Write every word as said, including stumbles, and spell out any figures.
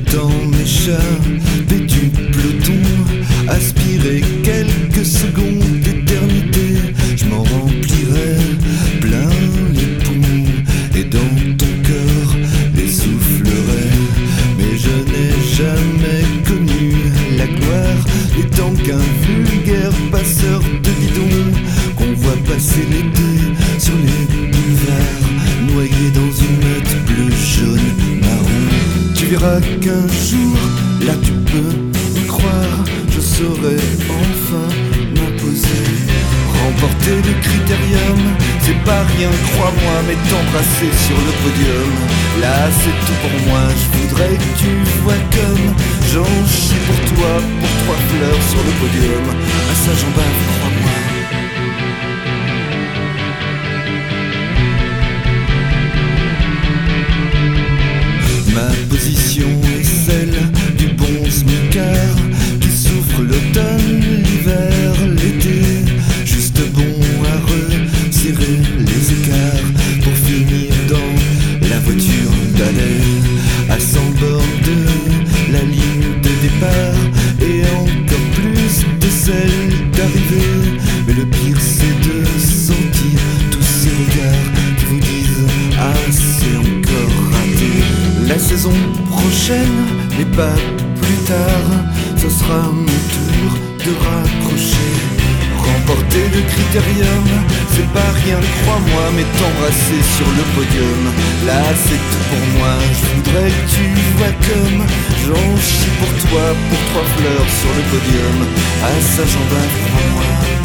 Le temps m'échappe du peloton, aspirer quelques secondes d'éternité. Je m'en remplirai plein les poumons et dans ton cœur les soufflerai. Mais je n'ai jamais connu la gloire, n'étant qu'un vulgaire passeur de bidon qu'on voit passer l'été sur les boulevards, noyé dans une meute bleu, jaune, marron. Tu verras qu'un jour, là tu peux me croire, je saurai enfin m'imposer. Remporter le critérium, c'est pas rien, crois-moi, mais t'embrasser sur le podium, là c'est tout pour moi. Je voudrais que tu vois comme j'en chie pour toi, pour trois fleurs sur le podium. À ça j'en bave, crois-moi. Ma position est celle du bon smicard qui souffre l'automne, l'hiver, l'été, juste bon à resserrer les écarts pour finir dans la voiture d'aller à cent bornes de la ligne de départ et encore plus de celle d'arrivée. Mais le pire c'est de sentir tous ces regards qui vous disent ah c'est encore raté. La saison prochaine n'est pas plus tard, ce sera mon tour de raccrocher. Remporter le critérium, c'est pas rien, crois-moi, mais t'embrasser sur le podium, là c'est tout pour moi. Je voudrais que tu vois comme j'en chie pour toi, pour trois fleurs sur le podium. À ça j'en bave, crois-moi.